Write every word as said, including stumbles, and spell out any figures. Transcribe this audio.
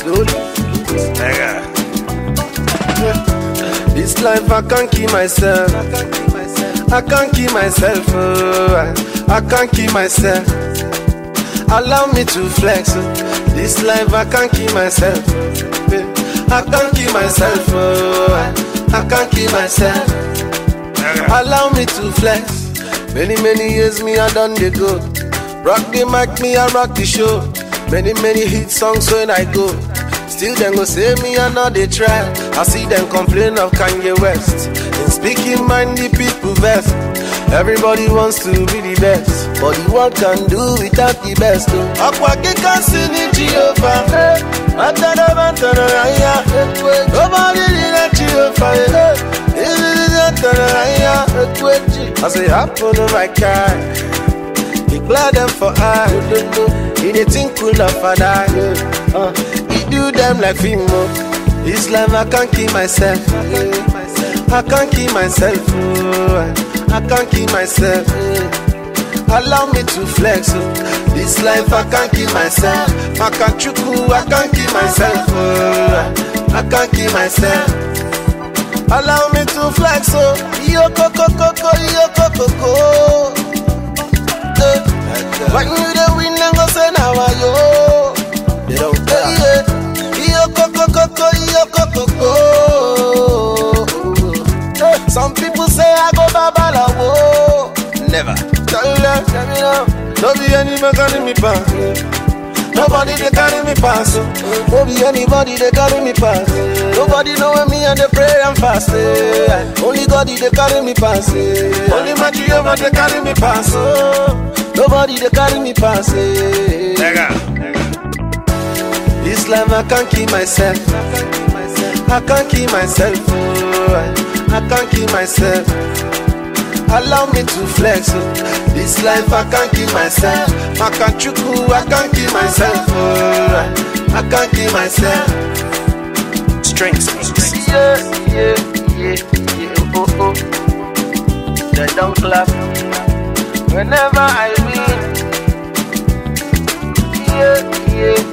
slowly. This life I can't keep myself. I can't keep myself. Oh, I, I can't keep myself. Allow me to flex. Oh. This life I can't keep myself. I can't keep myself. Oh, I, I can't keep myself. Allow me to flex. Many many years me I done the go. Rock the mic, me I rock the show. Many many hit songs when I go. Still them go say me I know they try. I see them complain of Kanye West. In speaking mind the people best. Everybody wants to be the best, but the world can do without the best. Akwake can sing it Jehovah. Nobody did that Jehovah. I say happen to my car. Declare them for I. In a thing cool of a die. Uh, he do them like Fimo. This life I can't keep myself. I can't keep myself. Oh, I can't keep myself. Allow me to flex. Oh. This life I can't keep myself. I can't chuku, I can't keep myself. Oh, I can't keep myself. Allow me to flex. Oh, yo coco coco, yo coco coco. When you the win and go say now yo. They don't care. Yo coco coco, yo coco coco. Some people say I go babalawo. Never. Tell them, tell me now. No be any man carry me pass. Nobody they carry me pass. No be anybody they carry me pass. Nobody know when me and they pray and fast. Only God they carry me pass. Only my Jehovah they carry me pass. Nobody they carry me pass. This life I can't keep myself. I can't keep myself. I can't keep myself. Allow me to flex. Oh. This life I can't keep myself. I can't chuku, I can't keep myself. Oh. I can't keep myself. Strings, strings. Yeah, yeah, yeah, yeah. Oh, oh. They don't clap whenever I win. Yeah, yeah.